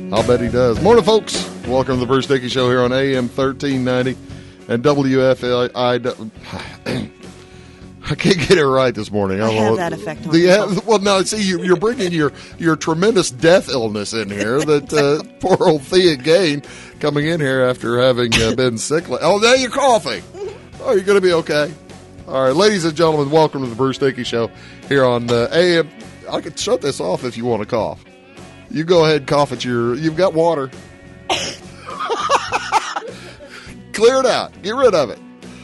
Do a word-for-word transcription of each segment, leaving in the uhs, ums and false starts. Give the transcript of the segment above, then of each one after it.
I'll bet he does. Morning, folks. Welcome to the Bruce Dickey Show here on A M thirteen ninety and W F I. I can't get it right this morning. I, I don't have know. that effect on the, people. Well, no, see, you, you're bringing your, your tremendous death illness in here. That uh, poor old Thea Gain coming in here after having uh, been sick. Oh, now you're coughing. Oh, you're going to be okay. All right, ladies and gentlemen, welcome to the Bruce Dickey Show here on uh, A M. I can shut this off if you want to cough. You go ahead and cough at your... You've got water. Clear it out. Get rid of it.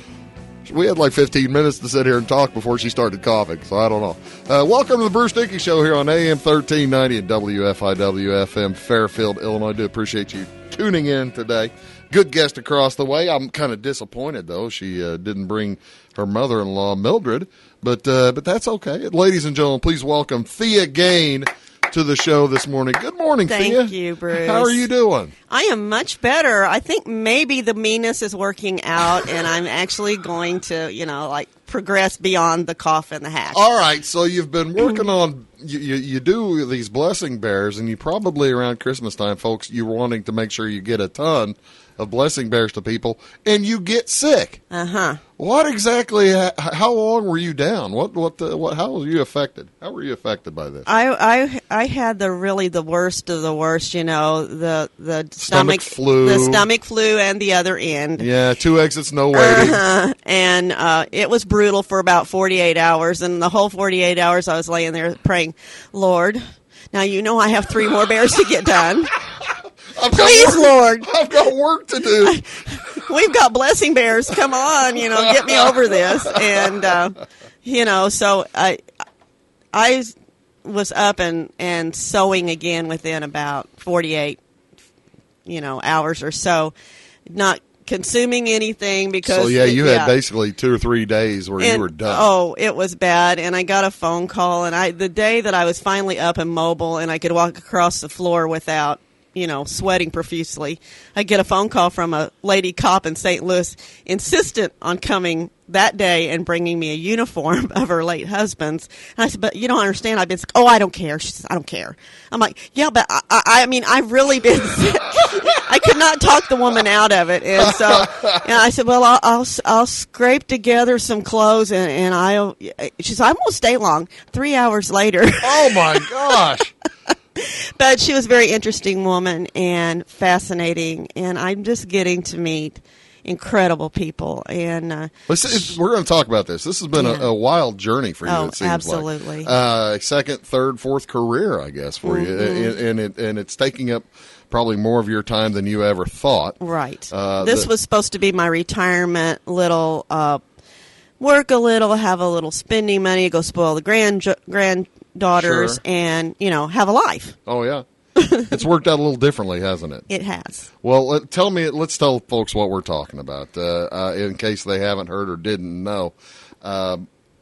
We had like fifteen minutes to sit here and talk before she started coughing, so I don't know. Uh, welcome to the Bruce Dickey Show here on A M thirteen ninety and W F I W F M, Fairfield, Illinois. I do appreciate you tuning in today. Good guest across the way. I'm kind of disappointed, though. She uh, didn't bring her mother-in-law, Mildred, but uh, but that's okay. Ladies and gentlemen, please welcome Thea Gain to the show this morning. Good morning, Thank Thea. Thank you, Bruce. How are you doing? I am much better. I think maybe the meanness is working out, and I'm actually going to, you know, like progress beyond the cough and the hack. All right, so you've been working on, you, you, you do these blessing bears, and you probably around Christmas time, folks, you're wanting to make sure you get a ton of blessing bears to people, and you get sick. Uh-huh. What exactly, how long were you down? What, what, the, what, how were you affected? How were you affected by this? I, I, I had the really the worst of the worst, you know, the, the stomach, stomach flu. The stomach flu and the other end. Yeah, two exits, no waiting. Uh-huh. And uh, it was brutal for about forty-eight hours, and the whole forty-eight hours I was laying there praying, Lord, now you know I have three more bears to get done. I've Please, work, Lord. I've got work to do. We've got blessing bears. Come on, you know, get me over this. And, uh, you know, so I I was up and, and sewing again within about forty-eight, you know, hours or so, not consuming anything because... So, yeah, you it, had yeah. basically two or three days where and, you were done. Oh, it was bad. And I got a phone call, and I the day that I was finally up and mobile and I could walk across the floor without, you know, sweating profusely, I get a phone call from a lady cop in Saint Louis insistent on coming that day and bringing me a uniform of her late husband's. And I said, but you don't understand. I've been sick. Oh, I don't care. She says, I don't care. I'm like, yeah, but I, I, I mean, I've really been sick. I could not talk the woman out of it. And so and I said, well, I'll, I'll, I'll scrape together some clothes and, and I'll, she said, I won't stay long. Three hours later. Oh, my gosh. But she was a very interesting woman and fascinating, and I'm just getting to meet incredible people. And uh, Listen, we're going to talk about this. This has been yeah. a, a wild journey for you. Oh, it seems absolutely. Like. Uh, second, third, fourth career, I guess, for mm-hmm. you, and, and it and it's taking up probably more of your time than you ever thought. Right. Uh, this the, was supposed to be my retirement little. Uh, work a little, have a little spending money, go spoil the grand granddaughters, sure. and you know have a life. Oh yeah. It's worked out a little differently, hasn't it? It has. Well, let, tell me, let's tell folks what we're talking about, uh, uh, in case they haven't heard or didn't know. Uh,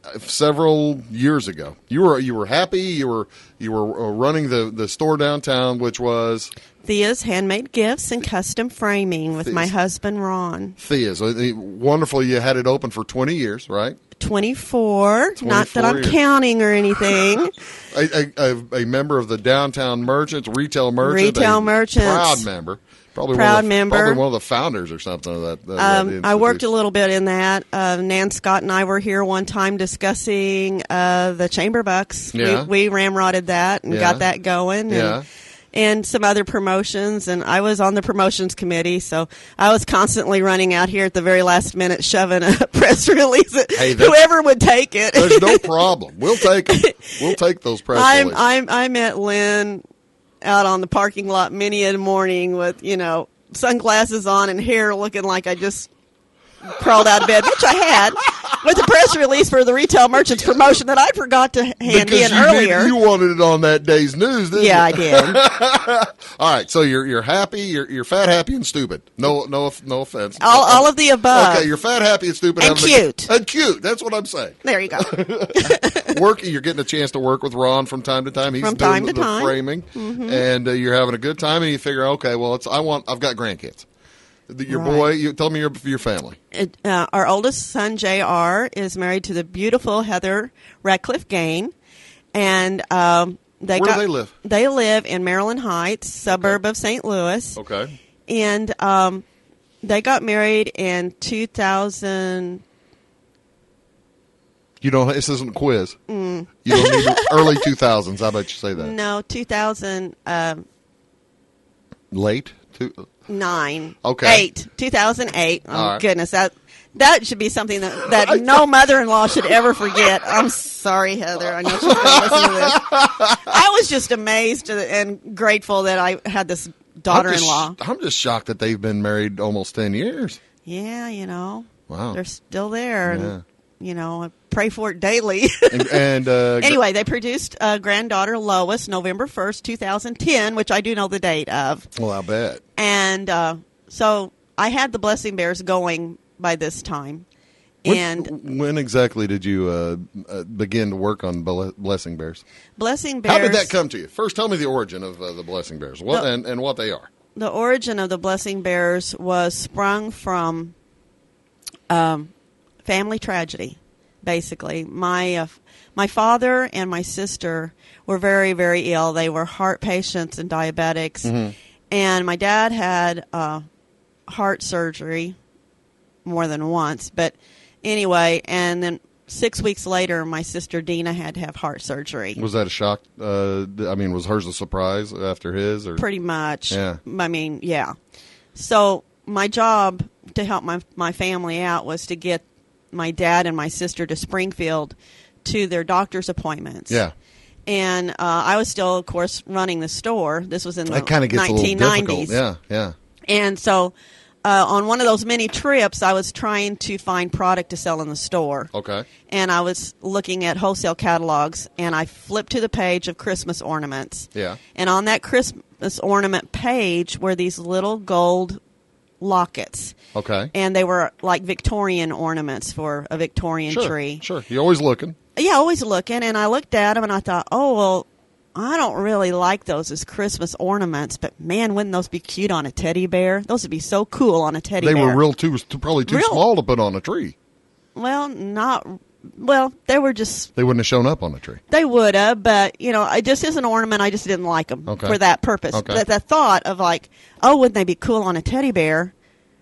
several years ago, you were you were happy. You were you were running the, the store downtown, which was Thea's Handmade Gifts and Custom Framing with Thea's. my husband Ron. Thea's. Wonderful. You had it open for twenty years, right? twenty-four. Not that I'm years. counting or anything. a, a, a member of the Downtown Merchants, retail merchant, Retail a merchants. proud member, probably proud one of the, member. probably one of the founders or something of that. that, um, that I worked a little bit in that. Uh, Nan Scott and I were here one time discussing uh, the chamber bucks. Yeah. We, we ramrodded that and Yeah. got that going. And, Yeah. and some other promotions, and I was on the promotions committee, so I was constantly running out here at the very last minute shoving a press release at Hey, whoever would take it. There's no problem. We'll take them. We'll take those press I'm, releases. I'm, I met Lynn out on the parking lot many a morning with, you know, sunglasses on and hair looking like I just crawled out of bed, which I had, with a press release for the retail merchants promotion that I forgot to hand because in you earlier. Did, you wanted it on that day's news, didn't yeah, you? I did. All right, so you're you're happy, you're you're fat, happy, and stupid. No, no, no offense. All, all of the above. Okay, you're fat, happy, and stupid, And having a- cute. and cute. That's what I'm saying. There you go. Working, you're getting a chance to work with Ron from time to time. He's From doing time the, to the time. framing, Mm-hmm. and uh, you're having a good time. And you figure, okay, well, it's I want I've got grandkids. Your Right. boy, you tell me your your family. It, uh, our oldest son, J R, is married to the beautiful Heather Radcliffe Gain. And um, they Where got, do they live? They live in Maryland Heights, suburb okay. of Saint Louis. Okay. And um, they got married in two thousand. You don't. This isn't a quiz. Mm. You don't need early two thousands. How about you say that? No, two thousand. Um, Late. Two. Nine. Okay. Eight. Two thousand eight. Oh right. Goodness, that that should be something that, that no mother-in-law should ever forget. I'm sorry, Heather. I know she's going to listen to this. I was just amazed and grateful that I had this daughter-in-law. I'm just, I'm just shocked that they've been married almost ten years. Yeah, you know. Wow. They're still there. Yeah. And, you know, I pray for it daily. and, and uh, anyway, they produced a granddaughter, Lois, November first, two thousand ten, which I do know the date of. Well, I bet. And uh, so I had the Blessing Bears going by this time. When, And when exactly did you uh, uh, begin to work on Blessing Bears? Blessing Bears. How did that come to you? First, tell me the origin of uh, the Blessing Bears what, the, and, and what they are. The origin of the Blessing Bears was sprung from um, family tragedy, basically. My uh, my father and my sister were very, very ill. They were heart patients and diabetics. Mm-hmm. And my dad had uh, heart surgery more than once. But anyway, and then six weeks later, my sister Dina had to have heart surgery. Was that a shock? Uh, I mean, was hers a surprise after his? Or? Pretty much. Yeah. I mean, yeah. So my job to help my my family out was to get my dad and my sister to Springfield to their doctor's appointments. Yeah. And uh, I was still, of course, running the store. This was in the that kind of gets nineteen nineties. A little difficult. Yeah, yeah. And so uh, on one of those many trips, I was trying to find product to sell in the store. Okay. And I was looking at wholesale catalogs, and I flipped to the page of Christmas ornaments. Yeah. And on that Christmas ornament page were these little gold lockets. Okay. And they were like Victorian ornaments for a Victorian sure, tree. Sure. You're always looking. Yeah, always looking. And I looked at them and I thought, oh, well, I don't really like those as Christmas ornaments, but man, wouldn't those be cute on a teddy bear? Those would be so cool on a teddy they bear. They were real too, probably too real, small to put on a tree. Well, not, well, they were just. They wouldn't have shown up on a tree. They would have, but, you know, it just as an ornament, I just didn't like them okay. for that purpose. Okay. But the thought of like, oh, wouldn't they be cool on a teddy bear?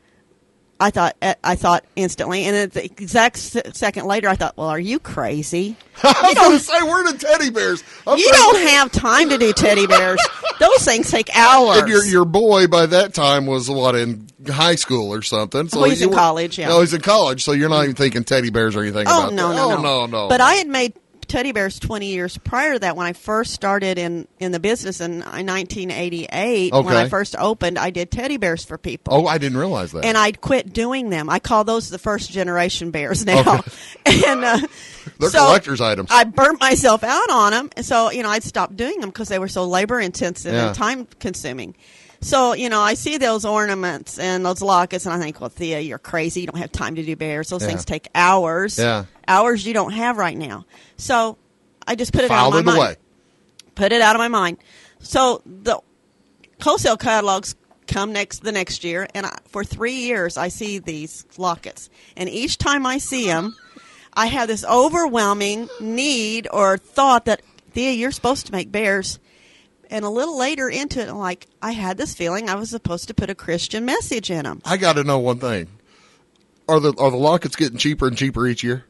I thought I thought instantly, and then the exact second later, I thought, "Well, are you crazy? I was going to say, where are the teddy bears? I'm you don't have time to do teddy bears. Those things take hours." And your your boy by that time was what, in high school or something? So oh, he's in were, college. Yeah, no, he's in college. So you're not even thinking teddy bears or anything. Oh about no, that. no, oh, no, no, no. But no. I had made teddy bears twenty years prior to that. When I first started in, in the business in nineteen eighty-eight, okay. when I first opened, I did teddy bears for people. Oh, I didn't realize that. And I'd quit doing them. I call those the first generation bears now. Okay. And uh, they're so collector's items. I burnt myself out on them, and so you know I'd stopped doing them because they were so labor intensive yeah. and time consuming. So, you know, I see those ornaments and those lockets, and I think, well, Thea, you're crazy. You don't have time to do bears. Those yeah. things take hours. Yeah. Hours you don't have right now. So I just put it Filed out of my it mind. Away. Put it out of my mind. So the wholesale catalogs come next the next year, and I, for three years I see these lockets. And each time I see them, I have this overwhelming need or thought that, Thea, you're supposed to make bears. And a little later into it, I'm like, I had this feeling I was supposed to put a Christian message in them. I got to know one thing: are the are the lockets getting cheaper and cheaper each year?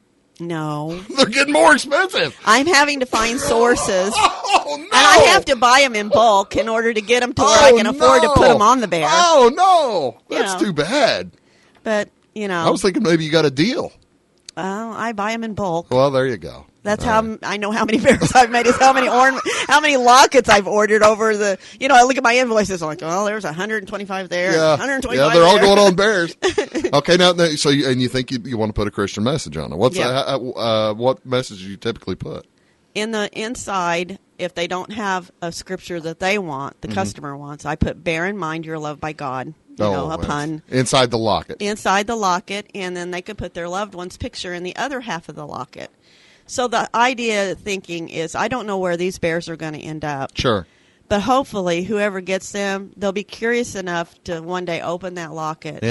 No, they're getting more expensive. I'm having to find sources, oh, no. and I have to buy them in bulk in order to get them to where oh, I can afford no. to put them on the bear. Oh no, that's you know. too bad. But you know, I was thinking maybe you got a deal. Oh, I buy them in bulk. Well, there you go. That's All how right. I know how many bears I've made. Is how many ornament, how many lockets I've ordered over the. You know, I look at my invoices. I'm like, well, there's one hundred twenty-five there. Yeah, one hundred twenty-five yeah, they're all there. going on bears. Okay, now so you, and you think you, you want to put a Christian message on it? What's Yeah. uh, uh, what message do you typically put? In the inside, if they don't have a scripture that they want, the Mm-hmm. customer wants, I put "Bear in mind you're loved by God." You oh, know, a well, pun. inside the locket. Inside the locket, and then they could put their loved one's picture in the other half of the locket. So the idea thinking is, I don't know where these bears are going to end up. Sure. But hopefully, whoever gets them, they'll be curious enough to one day open that locket. Yeah.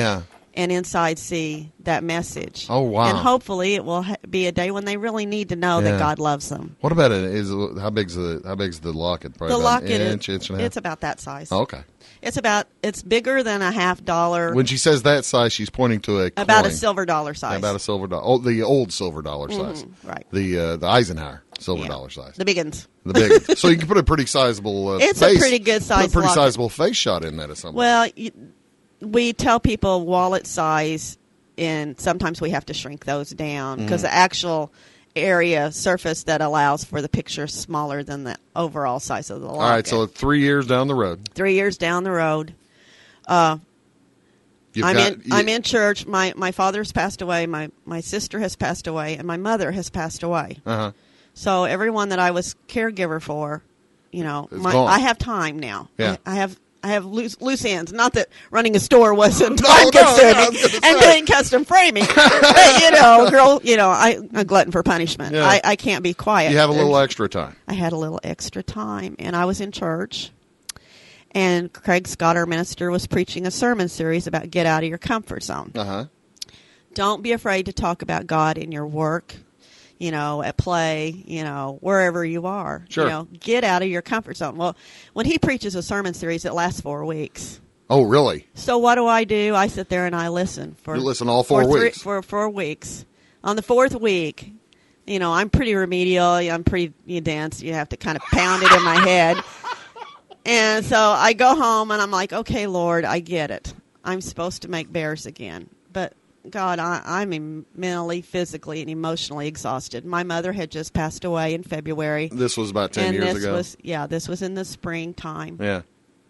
and inside see that message. Oh, wow. And hopefully it will ha- be a day when they really need to know Yeah. that God loves them. What about it? Is it- how big's the how big's the locket? Probably The about locket, an is- inch, inch and a half. it's about that size. Oh, okay. It's about, it's bigger than a half dollar, When she says that size, she's pointing to a about a coin. silver dollar size. About a silver dollar. Oh, the old silver dollar size. Mhm, right. The uh, the Eisenhower silver Yeah. dollar size. The big ones. The big one. So you can put a pretty sizable uh, It's a face, pretty good put size a pretty locket. sizable face shot in that or something. Well, you, we tell people wallet size, and sometimes we have to shrink those down because Mm. the actual area surface that allows for the picture is smaller than the overall size of the locket. All right, so three years down the road. Three years down the road, uh, You've I'm got, in. you- I'm in church. My my father's passed away. My my sister has passed away, and my mother has passed away. Uh-huh. So everyone that I was caregiver for, you know, It's my, gone. I have time now. Yeah. I, I have I have loose loose ends. Not that running a store wasn't No, time no, yeah, I consuming was gonna and say. doing custom framing. But, you know, girl, you know, I a glutton for punishment. Yeah. I, I can't be quiet. You have a little There's- extra time. I had a little extra time, and I was in church. And Craig Scott, our minister, was preaching a sermon series about get out of your comfort zone. Uh-huh. Don't be afraid to talk about God in your work, you know, at play, you know, wherever you are. Sure. You know, get out of your comfort zone. Well, when he preaches a sermon series, it lasts four weeks. Oh, really? So what do I do? I sit there and I listen for You listen all four for three- weeks. for four weeks. On the fourth week, you know, I'm pretty remedial. I'm pretty dense. You have to kind of pound it in my head. And so I go home and I'm like, okay, Lord, I get it. I'm supposed to make bears again. But God, I, I'm em- mentally, physically, and emotionally exhausted. My mother had just passed away in February. This was about ten and years this ago. was, yeah, this was in the springtime. Yeah.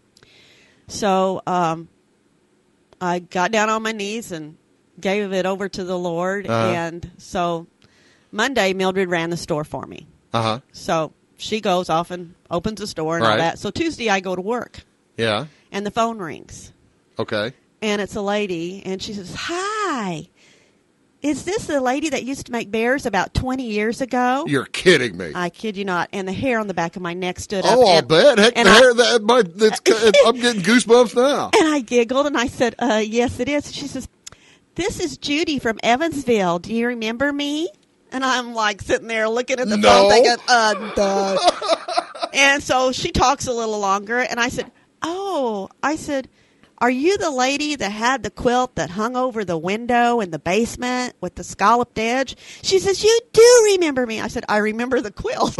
So um, I got down on my knees and gave it over to the Lord. Uh-huh. And so Monday, Mildred ran the store for me. Uh-huh. So she goes off and opens the store and all Right. that. So Tuesday, I go to work, Yeah. and the phone rings. Okay. And it's a lady, and she says, "Hi, is this the lady that used to make bears about twenty years ago?" You're kidding me. I kid you not. And the hair on the back of my neck stood up. Oh, I'll and, bet. Heck, and the I- hair, that, my, it's, I'm getting goosebumps now. And I giggled, and I said, uh, yes, it is. She says, "This is Judy from Evansville. Do you remember me?" And I'm like sitting there looking at the No. phone thinking, uh, duh. And so she talks a little longer, and I said, oh, I said, "Are you the lady that had the quilt that hung over the window in the basement with the scalloped edge?" She says, "You do remember me." I said, "I remember the quilt."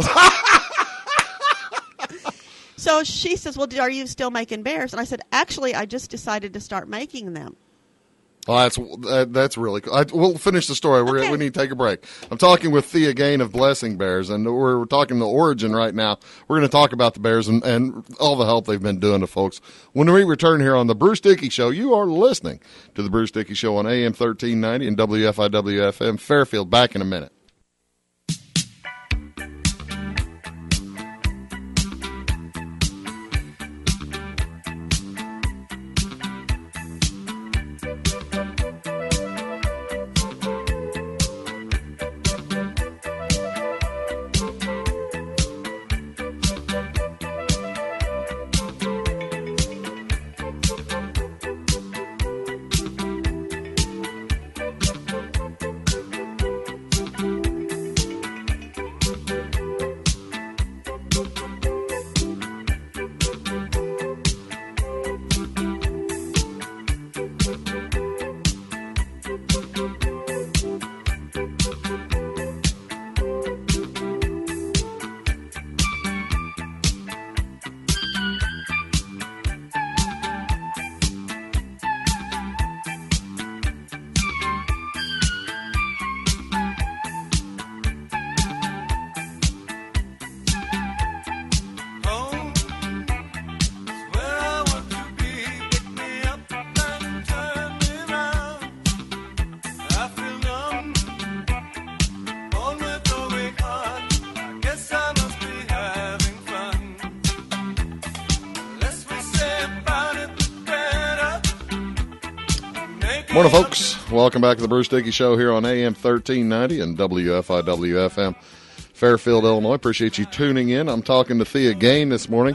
So she says, "Well, are you still making bears?" And I said, "Actually, I just decided to start making them." Well, that's that, that's really cool. I, we'll finish the story. We're, Okay. We need to take a break. I'm talking with Thea Gain of Blessing Bears, and we're, we're talking the origin right now. We're going to talk about the Bears and, and all the help they've been doing to folks. When we return here on the Bruce Dickey Show, you are listening to the Bruce Dickey Show on A M thirteen ninety and W F I W F M Fairfield. Back in a minute. Morning, folks. Welcome back to the Bruce Dickey Show here on A M thirteen ninety and W F I W F M Fairfield, Illinois. Appreciate you tuning in. I'm talking to Thea Gain this morning.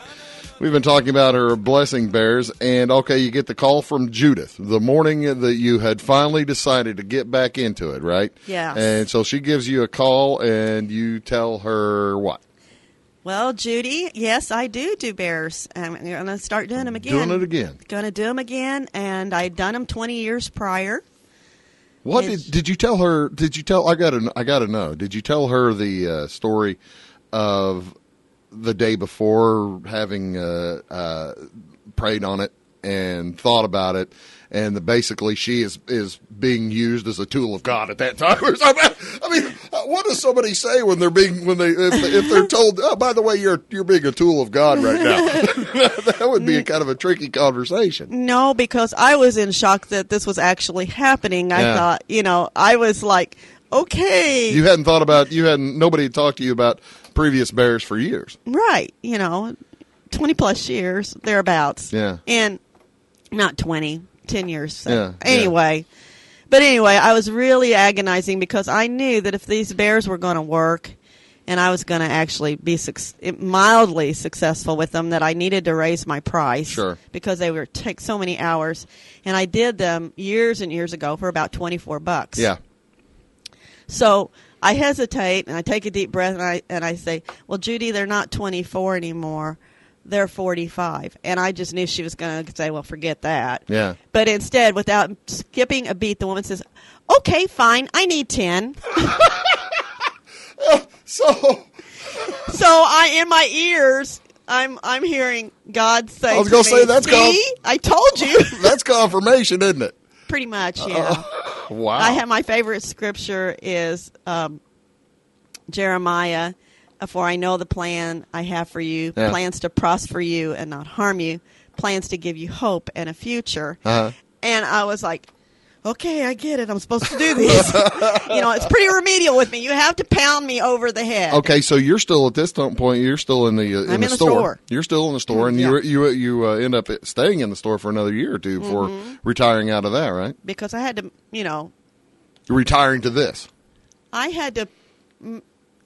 We've been talking about her blessing bears, and okay, you get the call from Judith the morning that you had finally decided to get back into it, right? Yeah. And so she gives you a call, and you tell her what? Well, Judy, yes, I do do bears. I'm going to start doing them again. Doing it again. Going to do them again, and I'd done them twenty years prior. What And did did you tell her? Did you tell? I got to I got to know. Did you tell her the uh, story of the day before, having uh, uh, prayed on it and thought about it, and the, basically she is is being used as a tool of God at that time? Or something? I mean, what does somebody say when they're being when they if, if they're told, oh, by the way, you're you're being a tool of God right now? That would be a kind of a tricky conversation. No, because I was in shock that this was actually happening. I Yeah. thought, you know, I was like, okay, You hadn't thought about you hadn't nobody had talked to you about previous bears for years. right, you know, twenty plus years, thereabouts. Yeah. And not twenty, ten years. So. Yeah, Anyway. But anyway, I was really agonizing because I knew that if these bears were going to work and I was going to actually be su- mildly successful with them, that I needed to raise my price. Sure. Because they would take so many hours. And I did them years and years ago for about twenty-four bucks. Yeah. So I hesitate and I take a deep breath and I and I say, well, Judy, they're not twenty-four anymore. They're forty-five. And I just knew she was going to say, well, forget that. Yeah. But instead, without skipping a beat, the woman says, okay, fine, I need ten. So So I, in my ears, I'm I'm hearing God say I was to gonna me, say, that's see, called- I told you. that's confirmation, isn't it? Pretty much, yeah. Wow. I have my favorite scripture is um, Jeremiah. For I know the plan I have for you, Yeah. plans to prosper you and not harm you, plans to give you hope and a future. Uh-huh. And I was like, okay, I get it. I'm supposed to do this. You know, it's pretty remedial with me. You have to pound me over the head. Okay, so you're still at this point. You're still in the uh, in, I'm the, in the store. store. You're still in the store, and Yeah. you you you uh, end up staying in the store for another year or two before Mm-hmm. retiring out of that, right? Because I had to, you know, You're retiring to this. I had to. mm,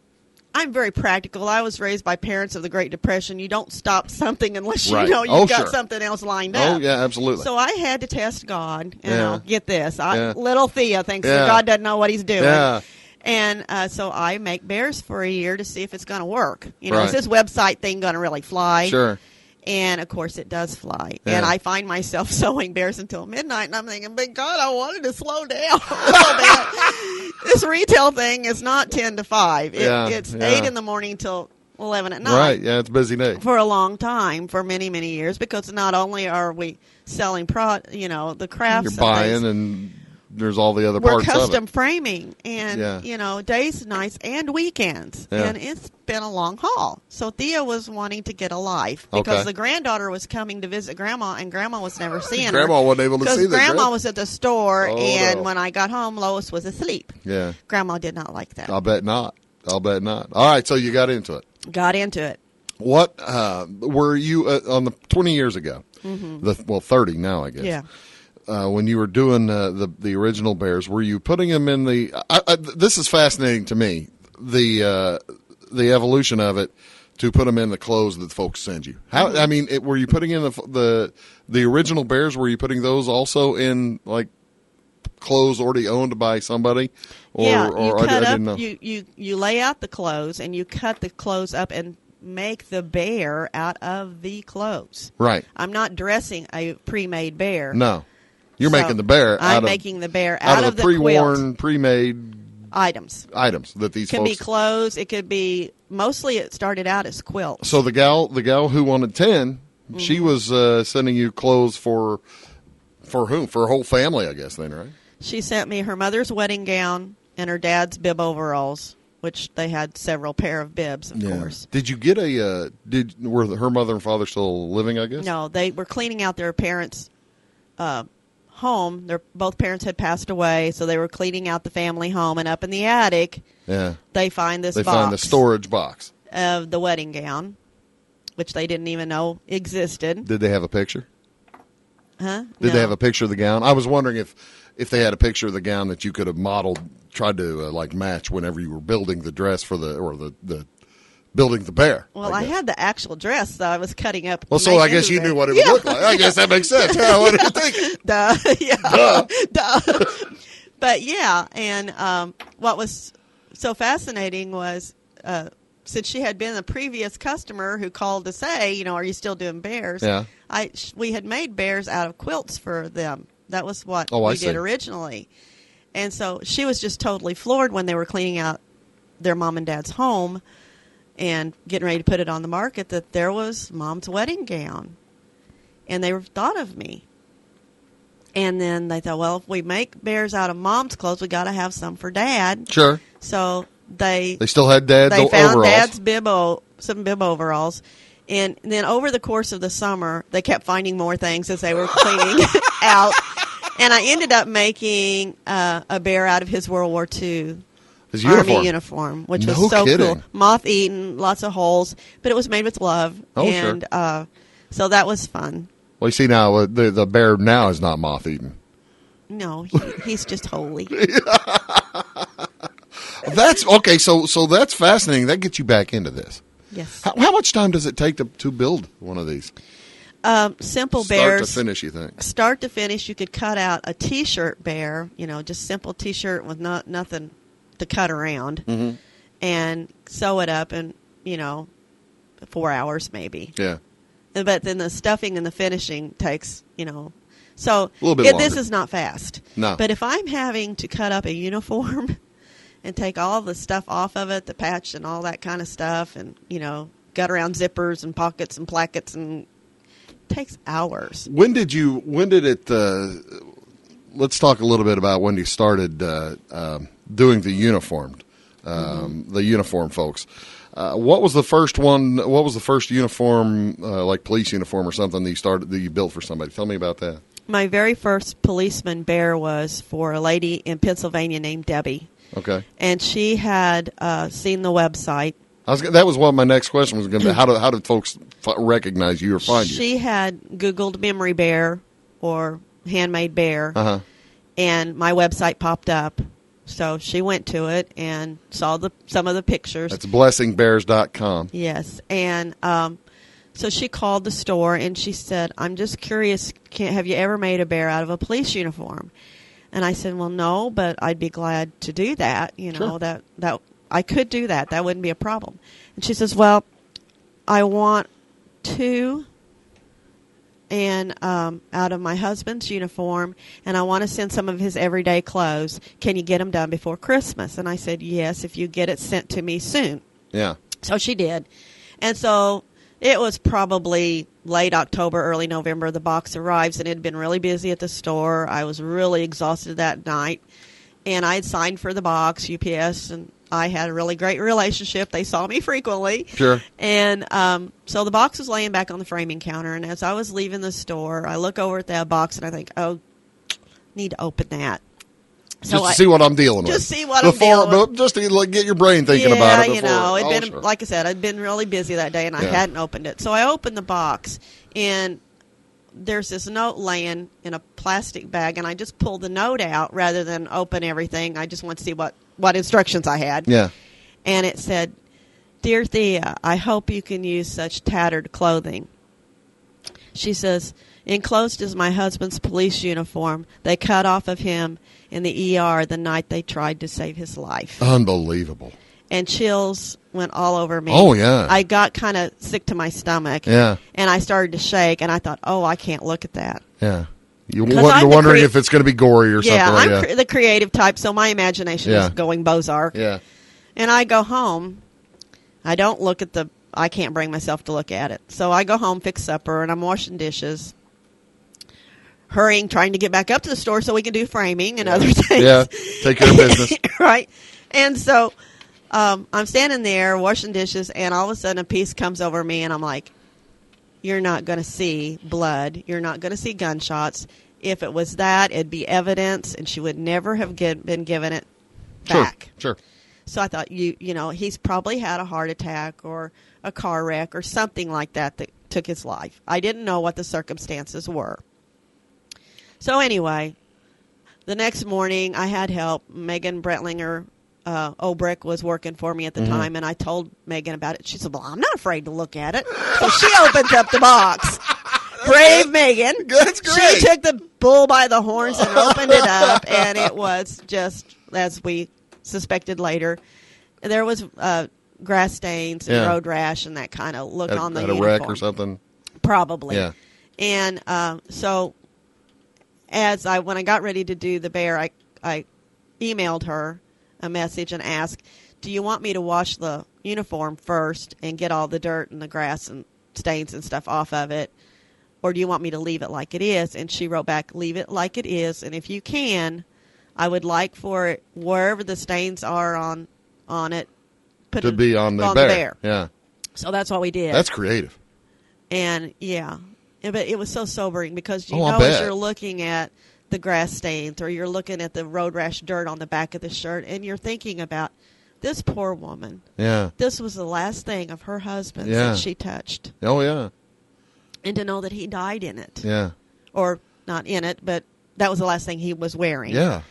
I'm very practical. I was raised by parents of the Great Depression. You don't stop something unless you Right. know you've Oh, got sure. something else lined Oh up. yeah, absolutely. So I had to test God. You Yeah. know, get this. I, Yeah. Little Thea thinks Yeah. that God doesn't know what he's doing. Yeah. And uh, so I make bears for a year to see if it's going to work. You know, Right. is this website thing going to really fly? Sure. And of course, it does fly. Yeah. And I find myself sewing bears until midnight, and I'm thinking, "But God, I wanted to slow down a little bit." This retail thing is not ten to five. It, Yeah, it's yeah. eight in the morning till eleven at night. Right. Yeah, it's a busy day. For a long time, for many many years, because not only are we selling pro, you know, the crafts, You're and buying, things, and there's all the other we're parts custom of it. framing, and Yeah. you know, days, nights, and weekends, Yeah. and it's been a long haul. So Thea was wanting to get a life because Okay. the granddaughter was coming to visit Grandma, and Grandma was never seeing her. Grandma wasn't able to because see the Grandma grand- was at the store, Oh, and no. when I got home, Lois was asleep. Yeah, Grandma did not like that. I'll bet not. I'll bet not. All right, so you got into it. Got into it. What uh, were you uh, on the twenty years ago? Mm-hmm. The well, thirty now, I guess. Yeah. Uh, when you were doing uh, the the original bears, were you putting them in the? I, I, this is fascinating to me. The uh, the evolution of it to put them in the clothes that folks send you. How? Mm-hmm. I mean, it, were you putting in the the the original bears? Were you putting those also in like clothes already owned by somebody? Or, yeah, you or I, cut I up. didn't know. You, you you lay out the clothes, and you cut the clothes up and make the bear out of the clothes. Right. I'm not dressing a pre-made bear. No. You're So, making the bear I'm out of, making the bear out, out, of of the the quilt pre-worn, pre-made items. items that these It can folks. be clothes. It could be mostly. It started out as quilts. So the gal, the gal who wanted ten, Mm-hmm. she was uh, sending you clothes for, for whom? For her whole family, I guess. Then, right? She sent me her mother's wedding gown and her dad's bib overalls, which they had several pair of bibs, of course. Did you get a? Uh, did were her mother and father still living? I guess. No, they were cleaning out their parents' uh, home. Their both parents had passed away, so they were cleaning out the family home. And up in the attic, Yeah. they find this They box find the storage box. of the wedding gown, which they didn't even know existed. Did they have a picture? Huh? Did No. they have a picture of the gown? I was wondering if if they had a picture of the gown that you could have modeled, tried to uh, like match whenever you were building the dress for the or the the building the bear. Well, I, I had the actual dress, so I was cutting up. Well, to so make I guess into you the- knew what it Yeah. would look like. I guess that makes sense. Yeah, what do you think? Duh. Yeah. Duh. Duh. But yeah, and um, what was so fascinating was uh, since she had been a previous customer who called to say, you know, are you still doing bears? Yeah. I sh- we had made bears out of quilts for them. That was what Oh, I we see. did originally. And so she was just totally floored when they were cleaning out their mom and dad's home and getting ready to put it on the market that there was Mom's wedding gown. And they thought of me. And then they thought, well, if we make bears out of Mom's clothes, we got to have some for Dad. Sure. So they They still had Dad's they o- found overalls. Dad's bib o- some bib overalls. And then over the course of the summer, they kept finding more things as they were cleaning out. And I ended up making uh, a bear out of his World War Two His Army uniform. uniform, which No was so kidding. cool. Moth-eaten, lots of holes, but it was made with love. Oh, sure. and uh, so that was fun. Well, you see now, uh, the, the bear now is not moth-eaten. No, he, he's just holy. That's, okay, so so that's fascinating. That gets you back into this. Yes. How, how much time does it take to, to build one of these? Um, simple Start bears. to finish, you think? Start to finish, you could cut out a T-shirt bear, you know, just simple T-shirt with not nothing to cut around, Mm-hmm. and sew it up in, you know, four hours maybe. Yeah. But then the stuffing and the finishing takes, you know, so A little bit it, this longer. is not fast. No. But if I'm having to cut up a uniform and take all the stuff off of it, the patch and all that kind of stuff, and, you know, gut around zippers and pockets and plackets, and it takes hours. When did you, when did it, uh, let's talk a little bit about when you started uh, um, doing the uniformed, um, Mm-hmm. the uniform folks. Uh, what was the first one, what was the first uniform, uh, like police uniform or something that you started, that you built for somebody? Tell me about that. My very first policeman bear was for a lady in Pennsylvania named Debbie. Okay. And she had uh, seen the website. I was, that was what my next question was going to be. How do, how did folks f- recognize you or find you? She had Googled memory bear or handmade bear, Uh-huh. and my website popped up. So she went to it and saw the some of the pictures. That's blessing bears dot com. Yes, and um, so she called the store and she said, "I'm just curious. Can, have you ever made a bear out of a police uniform?" And I said, "Well, no, but I'd be glad to do that. You know Sure. that that I could do that. That wouldn't be a problem." And she says, "Well, I want two." And um, out of my husband's uniform, and I want to send some of his everyday clothes. Can you get them done before Christmas? And I said, yes, if you get it sent to me soon. Yeah. So she did. And so it was probably late October, early November. The box arrives, and it had been really busy at the store. I was really exhausted that night. And I had signed for the box, U P S, and I had a really great relationship. They saw me frequently. Sure. And um, so the box was laying back on the framing counter. And as I was leaving the store, I look over at that box, and I think, oh, need to open that. So Just to I, see what I'm dealing with. Just see what I'm Before, dealing with. Just to like, get your brain thinking yeah, about it. you Before. know, it'd Oh, been sure. like I said, I'd been really busy that day, and I Yeah. hadn't opened it. So I opened the box, and there's this note laying in a plastic bag, and I just pulled the note out rather than open everything. I just wanted to see what, what instructions I had. Yeah. And it said, "Dear Thea, I hope you can use such tattered clothing." She says, "Enclosed is my husband's police uniform. They cut off of him in the E R the night they tried to save his life." Unbelievable. And chills went all over me. Oh, yeah. I got kind of sick to my stomach. Yeah. And I started to shake, and I thought, oh, I can't look at that. Yeah. You Because wonder, I'm the wondering crea- if it's going to be gory or yeah, something like I'm that. cre- the creative type, so my imagination Yeah. is going Bozark. Yeah. And I go home. I don't look at the, I can't bring myself to look at it. So I go home, fix supper, and I'm washing dishes, hurrying, trying to get back up to the store so we can do framing and other things. Yeah. Take care of business. Right. And so um, I'm standing there washing dishes, and all of a sudden a piece comes over me, and I'm like, you're not going to see blood. You're not going to see gunshots. If it was that, it'd be evidence, and she would never have get, been given it back. Sure. Sure. So I thought, you you know, he's probably had a heart attack or a car wreck or something like that that took his life. I didn't know what the circumstances were. So anyway, the next morning I had help. Megan Brentlinger uh, Obrick was working for me at the mm-hmm. time, and I told Megan about it. She said, well, I'm not afraid to look at it. So she opens up the box. Brave Megan. That's great. She took the bull by the horns and opened it up, and it was just, as we suspected later, there was uh, grass stains and yeah. road rash and that kind of look at, on the at uniform. a wreck or something? Probably. Yeah. And uh, so as I when I got ready to do the bear, I, I emailed her a message and asked, do you want me to wash the uniform first and get all the dirt and the grass and stains and stuff off of it? Or do you want me to leave it like it is? And she wrote back, leave it like it is. And if you can, I would like for it, wherever the stains are on on it, put to it be on the, on bear. the bear. Yeah. So that's what we did. That's creative. And, yeah. But it was so sobering because, you oh, know, as you're looking at the grass stains or you're looking at the road rash dirt on the back of the shirt and you're thinking about this poor woman. Yeah. This was the last thing of her husband's yeah. that she touched. Oh, yeah. And to know that he died in it. Yeah. Or not in it, but that was the last thing he was wearing. Yeah.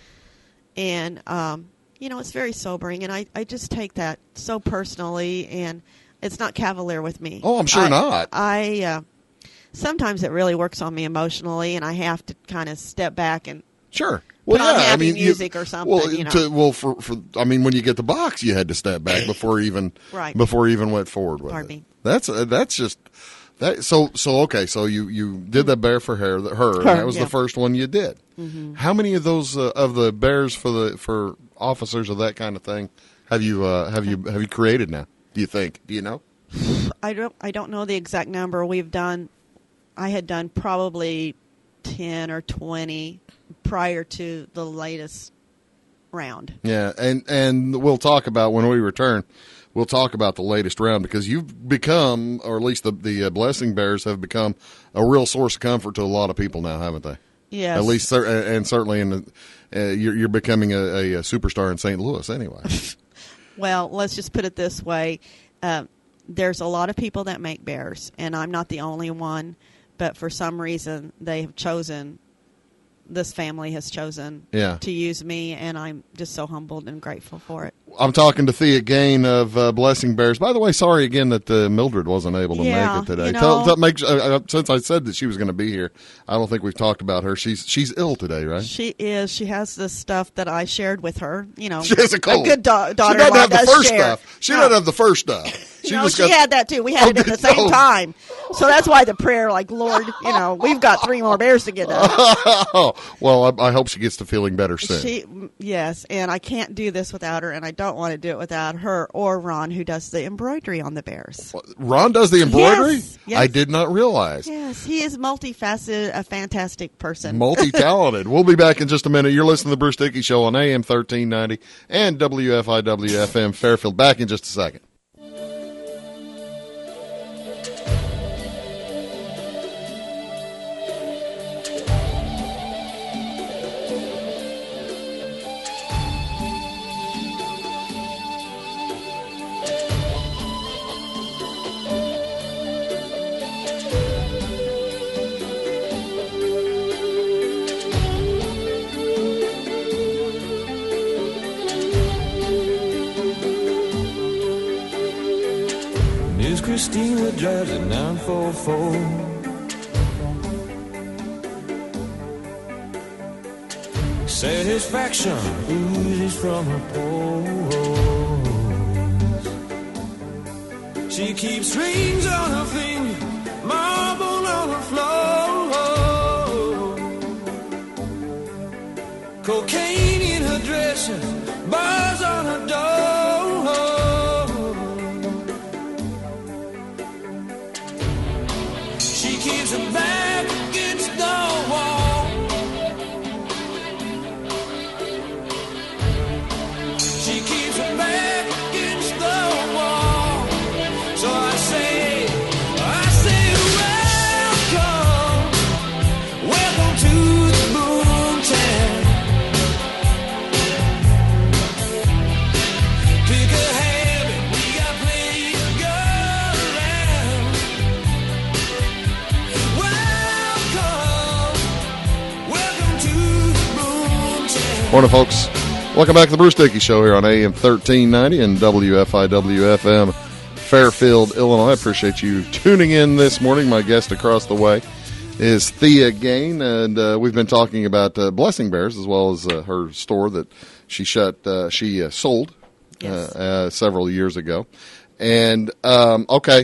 And, um, you know, it's very sobering. And I, I just take that so personally. And it's not cavalier with me. Oh, I'm sure I, not. I, uh, sometimes it really works on me emotionally. And I have to kind of step back and sure. Well, put on yeah, happy I mean, music you, or something. Well, you know. to, well, for, for I mean, when you get the box, you had to step back before even right. before you even went forward with Pardon it. me. That's uh, that's just that. So so okay. So you, you did that bear for her. Her, her and that was yeah. the first one you did. Mm-hmm. How many of those uh, of the bears for the for officers of that kind of thing have you uh, have you have you created now? Do you think? Do you know? I don't. I don't know the exact number. We've done. I had done probably ten or twenty prior to the latest round. Yeah, and and we'll talk about when we return. We'll talk about the latest round because you've become, or at least the the uh, Blessing Bears have become, a real source of comfort to a lot of people now, haven't they? Yes. At least, and certainly in the, uh, you're, you're becoming a, a, a superstar in Saint Louis anyway. Well, let's just put it this way: uh, there's a lot of people that make bears, and I'm not the only one. But for some reason, they have chosen. This family has chosen yeah. to use me, and I'm just so humbled and grateful for it. I'm talking to Thea Gain of uh, Blessing Bears. By the way, sorry again that uh, Mildred wasn't able to yeah, make it today. You know, Tell, tell, make, uh, since I said that she was going to be here, I don't think we've talked about her. She's she's ill today, right? She is. She has this stuff that I shared with her. You know, she has a cold. A good do- daughter. She doesn't have the does first share. stuff. She no. doesn't have the first stuff. She, no, just she got, had that too. We had oh, it at the same no. time. So that's why the prayer, like, Lord, you know, we've got three more bears to get done. Oh, well, I, I hope she gets to feeling better soon. She, yes, and I can't do this without her, and I don't want to do it without her or Ron, who does the embroidery on the bears. Ron does the embroidery? Yes, yes. I did not realize. Yes, he is multifaceted, a fantastic person. Multi-talented. We'll be back in just a minute. You're listening to the Bruce Dickey Show on A M thirteen ninety and W F I W F M Fairfield. Back in just a second. Christina drives a nine four four. Satisfaction oozes from her pores. She keeps rings on her finger, marble on her floor. Cocaine in her dresser, bars on her door. Keeps her back against the wall. She keeps her back against the wall. So I say, I say, welcome, welcome to the boomtown. Pick a habit, we got plenty to go around. Morning, folks. Welcome back to the Bruce Dickey Show here on A M thirteen ninety and W F I W F M, Fairfield, Illinois. I appreciate you tuning in this morning. My guest across the way is Thea Gain, and uh, we've been talking about uh, Blessing Bears as well as uh, her store that she shut, uh, she uh, sold Yes. uh, uh, several years ago. And um, okay,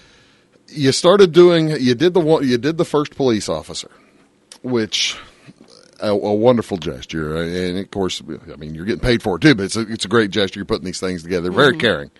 you started doing, you did the one, you did the first police officer, which. A, a wonderful gesture, and of course, I mean, you're getting paid for it too. But it's a, it's a great gesture. You're putting these things together. Very Mm-hmm. caring.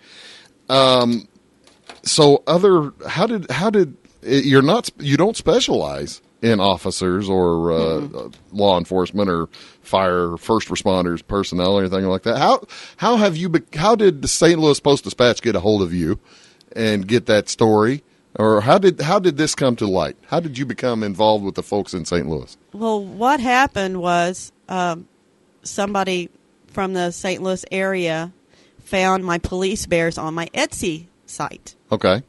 Um, so other, how did how did you're not you don't specialize in officers or uh, Mm-hmm. law enforcement or fire, first responders, personnel, or anything like that. How how have you? Be, how did the Saint Louis Post Dispatch get a hold of you and get that story? Or how did how did this come to light? How did you become involved with the folks in Saint Louis? Well, what happened was um, somebody from the Saint Louis area found my police bears on my Etsy site. Okay.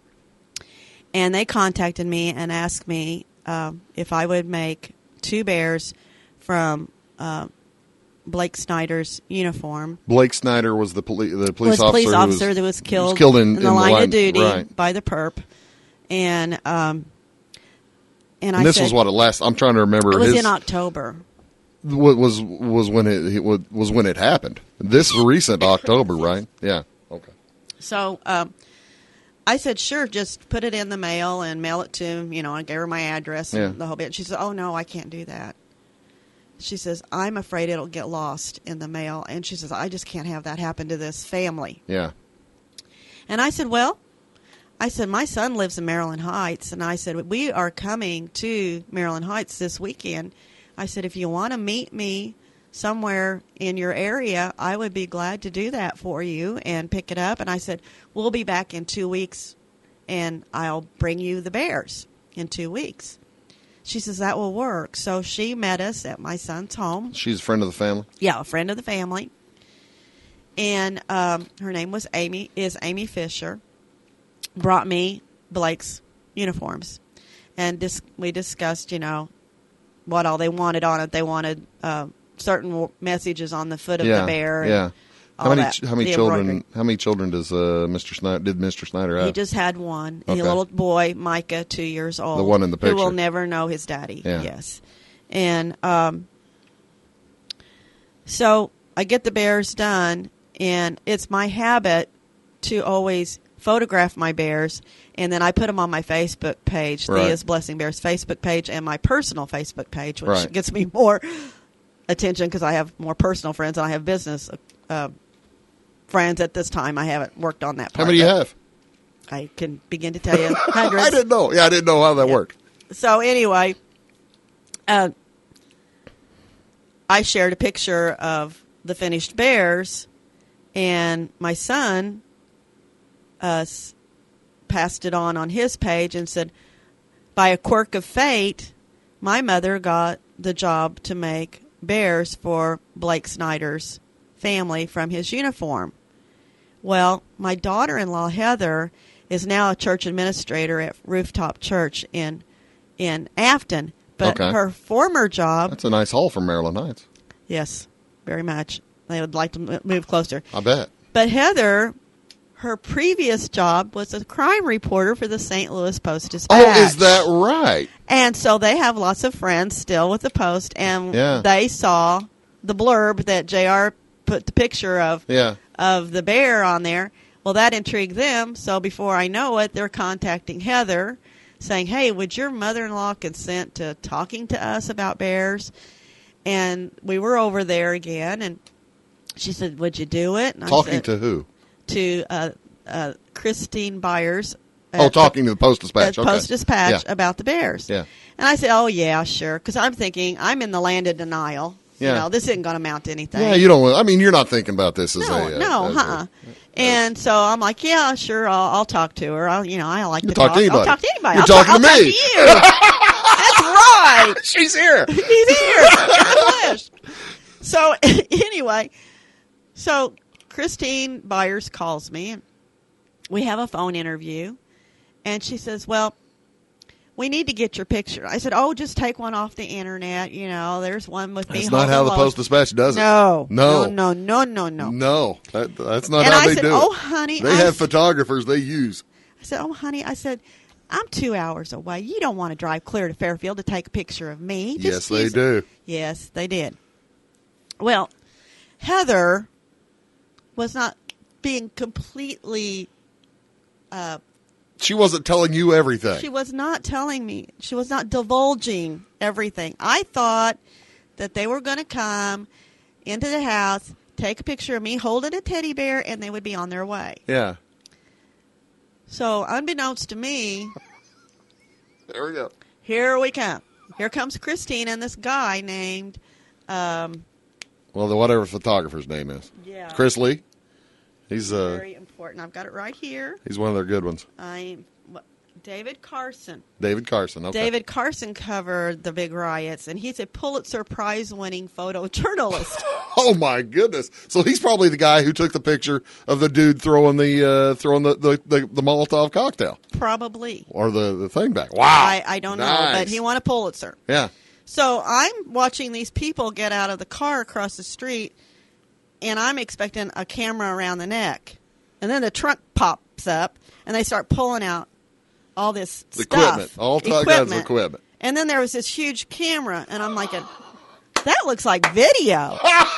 And they contacted me and asked me um, if I would make two bears from uh, Blake Snyder's uniform. Blake Snyder was the, poli- the police was a officer, police who officer was, that was killed, was killed in, in, in the line, line of duty right. by the perp. And um, and, And I this said, was what it last. I'm trying to remember. it was his, in October. Was was when it, it was was when it happened. This recent October, right? Yeah. Okay. So um, I said, sure, just put it in the mail and mail it to him. You know, I gave her my address and Yeah. the whole bit. She said, oh, no, I can't do that. She says, I'm afraid it'll get lost in the mail. And she says, I just can't have that happen to this family. Yeah. And I said, well, I said, my son lives in Maryland Heights. And I said, we are coming to Maryland Heights this weekend. I said, if you want to meet me somewhere in your area, I would be glad to do that for you and pick it up. And I said, we'll be back in two weeks, and I'll bring you the bears in two weeks. She says, that will work. So she met us at my son's home. She's a friend of the family. Yeah, a friend of the family. And um, her name was Amy, is Amy Fisher. Brought me Blake's uniforms. And dis- we discussed, you know, what all they wanted on it. They wanted uh, certain w- messages on the foot of yeah. the bear. And Yeah. How all many that, ch- how many the children embroidery. how many children does uh, Mister Snyder did Mister Snyder have? He just had one. Okay. A little boy, Micah, two years old. The one in the Who will picture. never know his daddy. Yeah. Yes. And um, so I get the bears done, and it's my habit to always photograph my bears, and then I put them on my Facebook page, Right. Thea's Blessing Bears Facebook page, and my personal Facebook page, which Right. gets me more attention because I have more personal friends and I have business uh, friends at this time. I haven't worked on that part. How many do you but have? I can begin to tell you hundreds. I didn't know. Yeah, I didn't know how that Yeah. worked. So anyway, uh, I shared a picture of the finished bears, and my son uh, s- passed it on on his page and said, by a quirk of fate, my mother got the job to make bears for Blake Snyder's family from his uniform. Well, my daughter-in-law, Heather, is now a church administrator at Rooftop Church in in Afton. But Okay. her former job, That's a nice haul from Maryland Heights. yes, very much. They would like to mo- move closer. I bet. But Heather, her previous job was a crime reporter for the Saint Louis Post-Dispatch. Oh, is that right? And so they have lots of friends still with the Post, and Yeah. they saw the blurb that J R put the picture of Yeah. of the bear on there. Well, that intrigued them, so before I know it, they're contacting Heather, saying, hey, would your mother-in-law consent to talking to us about bears? And we were over there again, and she said, would you do it? And I Talking said, to who? to uh, uh, Christine Byers. Oh, at talking to the Post the, Dispatch. at Okay. Post Dispatch Yeah. about the bears. Yeah. And I said, oh, yeah, sure, because I'm thinking, I'm in the land of denial. Yeah. You know, this isn't going to amount to anything. Yeah, you don't. I mean, you're not thinking about this as No, a uh, no, as huh? a- And so I'm like, yeah, sure, I'll, I'll talk to her. I'll, you know, I like You to talk to I'll anybody. talk to anybody. You're I'll talking talk, to I'll me. Talk to you. That's right. She's here. He's here. In the flesh. So anyway, so Christine Byers calls me, and we have a phone interview, and she says, well, we need to get your picture. I said, oh, just take one off the internet. You know, there's one with me. That's not how the holding Post-Dispatch does it. No, No. no, no, no, no, no. No, that, that's not And how I they said, do oh, it. honey, They I have s- photographers they use. I said, oh, honey, I said, I'm two hours away. You don't want to drive clear to Fairfield to take a picture of me. Yes, Just they use- do. Yes, they did. Well, Heather was not being completely, uh, She wasn't telling you everything. she was not telling me, she was not divulging everything. I thought that they were going to come into the house, take a picture of me holding a teddy bear, and they would be on their way. yeah. So, unbeknownst to me, There we go. here we come. Here comes Christine and this guy named, um, Well, the whatever photographer's name is. yeah, Chris Lee. He's uh very important. I've got it right here. he's one of their good ones. I'm what, David Carson. David Carson. Okay. David Carson covered the big riots, and he's a Pulitzer Prize-winning photojournalist. Oh my goodness! So he's probably the guy who took the picture of the dude throwing the uh, throwing the, the, the, the Molotov cocktail Probably. or the, the thing back. Wow! I, I don't know, Nice. but he won a Pulitzer. Yeah. So I'm watching these people get out of the car across the street, and I'm expecting a camera around the neck. And then the trunk pops up, and they start pulling out all this The stuff. equipment. All kinds of equipment. And then there was this huge camera, and I'm like, that looks like video.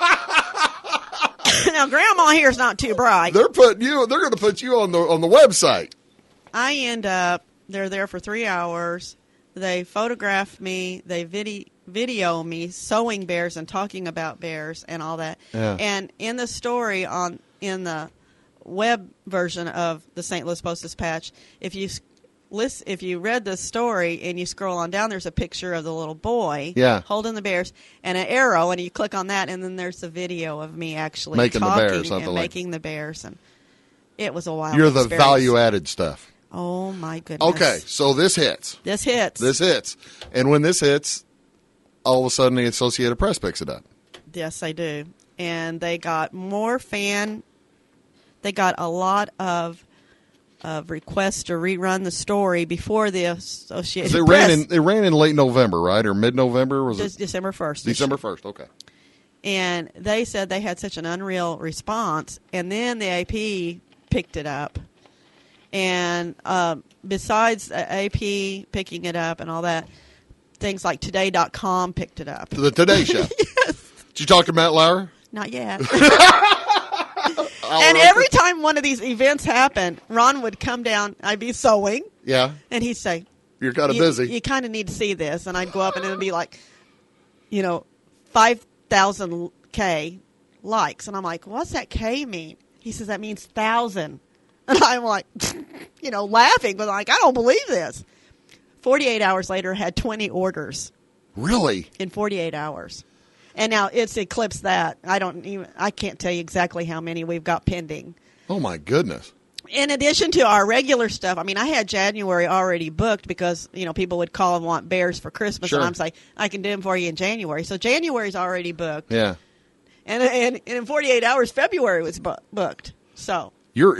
Now, Grandma here's not too bright. They're putting you. They're going to put you on the on the website. I end up, they're there for three hours. They photograph me. They video, video me sewing bears and talking about bears and all that. Yeah. And in the story on in the web version of the Saint Louis Post-Dispatch, if you list, if you read the story and you scroll on down, there's a picture of the little boy Yeah. holding the bears and an arrow, and you click on that, and then there's the video of me actually Making the talking bears, something and like- making the bears, and it was a wild. You're the experience. value added stuff. Oh my goodness. Okay, so this hits. This hits. This hits, and when this hits, all of a sudden the Associated Press picks it up. Yes, they do. And they got more fan. They got a lot of of requests to rerun the story before the Associated It Press. ran in. It ran in late November, right, or mid November? Was Just it December first. December first? Okay. And they said they had such an unreal response. And then the A P picked it up. And um, besides the A P picking it up and all that, things like today dot com picked it up. The Today Show. Yes. Did you talk to Matt Lauer? Not yet. And every time one of these events happened, Ron would come down. I'd be sewing, Yeah, and he'd say, you're kind of you, busy. You kind of need to see this. And I'd go up, and it would be like, you know, five thousand K likes. And I'm like, what's that K mean? He says, that means thousand. And I'm like, you know, laughing, but like, I don't believe this. forty-eight hours later, had twenty orders Really? in forty-eight hours. And now it's eclipsed that. I don't even, I can't tell you exactly how many we've got pending. Oh my goodness. In addition to our regular stuff, I mean, I had January already booked because, you know, people would call and want bears for Christmas. Sure. And I'm like, I can do them for you in January. So January's already booked. Yeah. And, and, and in forty-eight hours, February was bu- booked. So You're.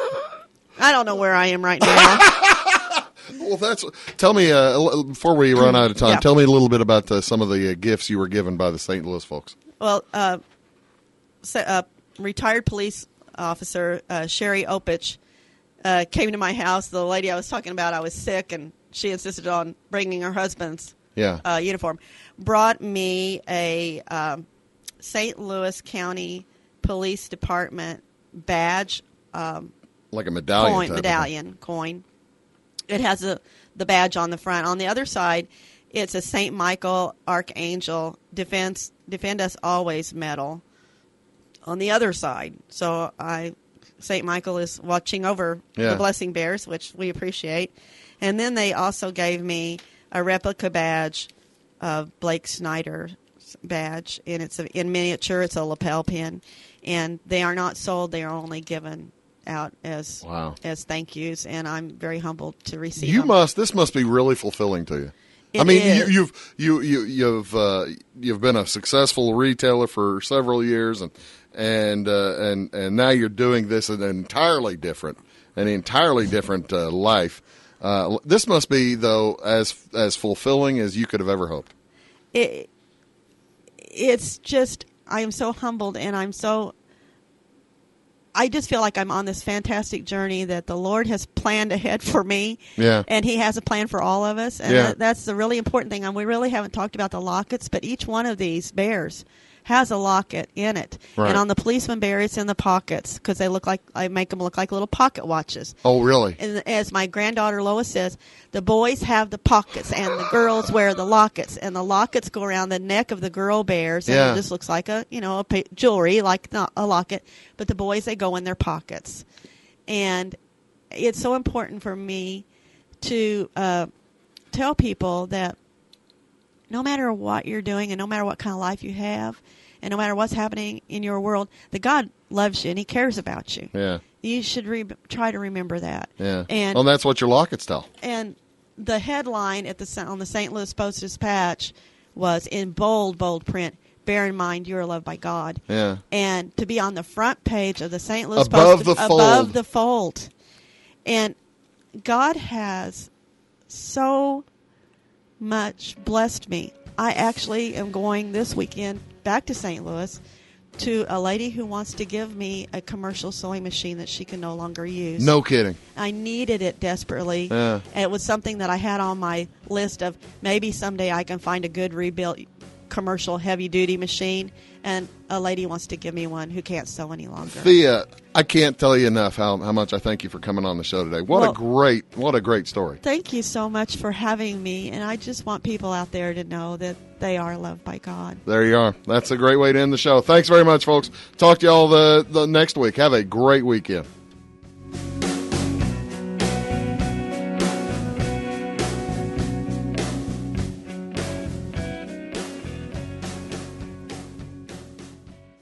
I don't know where I am right now. Well, that's. Tell me uh, before we run out of time. Yeah. Tell me a little bit about uh, some of the uh, gifts you were given by the Saint Louis folks. Well, uh, so, uh, retired police officer uh, Sherry Opich uh, came to my house. The lady I was talking about, I was sick, and she insisted on bringing her husband's Yeah. uh, uniform. Brought me a um, Saint Louis County Police Department badge, um, Like a medallion. coin, type of thing. medallion coin. It has a, the badge on the front. On the other side, it's a Saint Michael Archangel Defense Defend Us Always medal. On the other side, so I Saint Michael is watching over Yeah. the blessing bears, which we appreciate. And then they also gave me a replica badge of Blake Snyder's badge, and it's a, in miniature. It's a lapel pin, and they are not sold. They are only given out as Wow. as thank yous, and I'm very humbled to receive You them. must. This must be really fulfilling to you. I It mean, is. you, you've you you you've uh, you've been a successful retailer for several years, and and uh, and and now you're doing this in an entirely different, an entirely different uh, life. Uh, this must be, though, as as fulfilling as you could have ever hoped. It, it's just, I am so humbled, and I'm so, I just feel like I'm on this fantastic journey that the Lord has planned ahead for me. Yeah. And He has a plan for all of us. And Yeah. that, that's the really important thing. And we really haven't talked about the lockets, but each one of these bears has a locket in it. Right. And on the policeman bear, it's in the pockets because they look like, I make them look like little pocket watches. Oh, really? And as my granddaughter Lois says, the boys have the pockets and the girls wear the lockets, and the lockets go around the neck of the girl bears, and Yeah. it just looks like a, you know, a pa- jewelry, like not a locket, but the boys, they go in their pockets. And it's so important for me to uh, tell people that no matter what you're doing and no matter what kind of life you have and no matter what's happening in your world, that God loves you and He cares about you. Yeah. You should re- try to remember that. Yeah. And well, that's what your lockets tell. and the headline at the Sa- on the Saint Louis Post-Dispatch was in bold, bold print, "Bear in mind you are loved by God." Yeah. And to be on the front page of the Saint Louis Above Post, the fold. above the fold. And God has so much blessed me. I actually am going this weekend back to Saint Louis to a lady who wants to give me a commercial sewing machine that she can no longer use. No kidding. I needed it desperately. Yeah. And it was something that I had on my list of maybe someday I can find a good rebuilt commercial heavy-duty machine, and a lady wants to give me one who can't sew any longer. Thea, I can't tell you enough how, how much I thank you for coming on the show today. What Well- a great what a great story. Thank you so much for having me, and I just want people out there to know that they are loved by God. There you are. That's a great way to end the show. Thanks very much, folks. Talk to you all the, the next week. Have a great weekend.